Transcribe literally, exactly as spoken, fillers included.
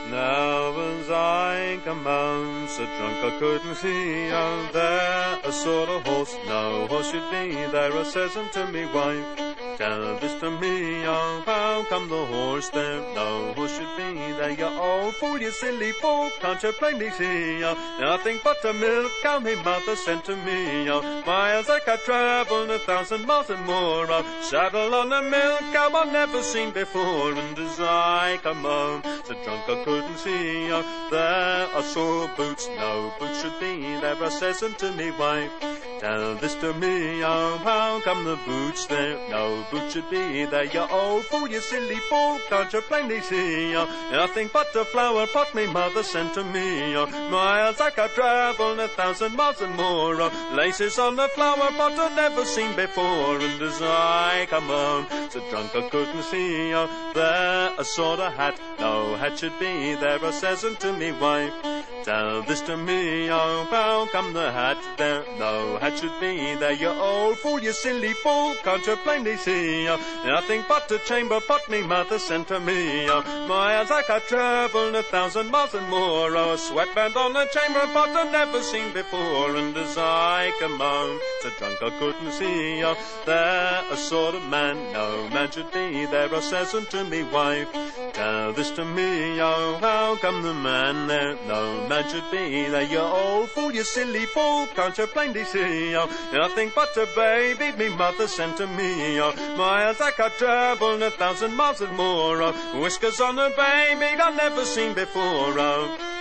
Now as I come home, so drunk I couldn't see out there a sort of horse. No horse should be there, I says unto me wife. Tell this to me, oh, how come the horse there? No horse should be there, you old fool, you silly fool, can't you plainly see, oh, nothing but a milk cow me mother sent to me, oh, miles I could travel a thousand miles and more, oh, saddle on a milk cow I've never seen before, and as I come home, so drunk I couldn't see, oh, there I saw boots, no boots should be there, I says unto me wife. Tell this to me, oh, how come the boots there? No boots should be there, you old fool, you silly fool, can't you plainly see, oh, nothing but a flower pot me mother sent to me, oh, miles I could travel a thousand miles and more, oh, laces on the flower pot I'd never seen before, and as I come home, so drunk I couldn't see, oh, there a sort of hat, no hat should be there, I says unto me wife. Tell this to me, oh, how come the hat there? No hat should be there, you old fool, you silly fool, can't you plainly see, oh, nothing but a chamber pot me mother sent to me, oh, miles I could travel a thousand miles and more, oh, a sweatband on a chamber pot I'd never seen before, and as I come home, so drunk I couldn't see, oh, there a sort of man, no man should be there, oh, says unto me wife. Tell this to me, oh, how come the man there? No man should be there, you old fool, you silly fool, can't you plainly see, oh, nothing but a baby me mother sent to me, oh, miles I could travel a thousand miles and more, oh, whiskers on a baby I've never seen before, oh.